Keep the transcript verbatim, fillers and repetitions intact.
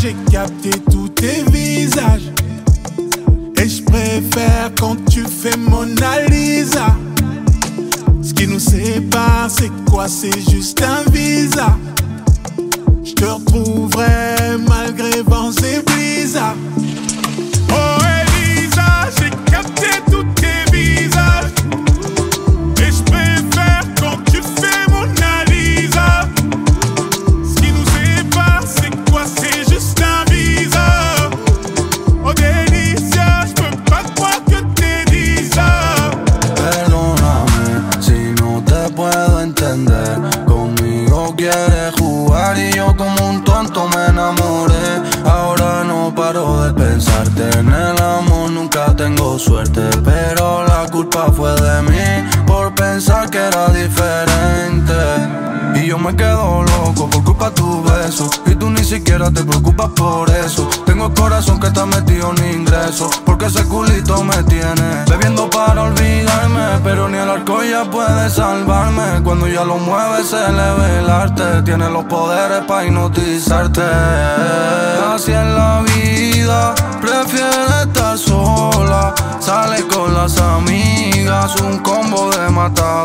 j'ai capté tous tes visages. Et je préfère quand tu fais Mona Lisa. Ce qui nous sépare, c'est quoi? C'est juste un visa. Je te retrouverai malgré vents et blizzards. Oh Elisa, j'ai capté tous tes visages. Et je préfère quand tu fais Mona Lisa. Ce qui nous sépare, c'est quoi? C'est juste un visa. Oh Delicia, je peux pas croire que t'es dit ça. Perdóname si no te puedo entender. Conmigo quieres jugar y yo como un tonto me enamoré. Ahora no paro de pensarte en el amor, nunca tengo suerte. Pero la culpa fue de mí por pensar que era diferente. Y yo me quedo loco por culpa de tu beso. Y tú ni siquiera te preocupas por eso. Tengo el corazón que está metido en ingreso, porque ese culito me tiene bebiendo para olvidarme. Pero ni el alcohol ya puede salvarme. Cuando ya lo mueve se le ve el arte. Tiene los poderes para hipnotizarte. Así es la vida, prefiere estar sola. Sale con las amigas, un combo de matar.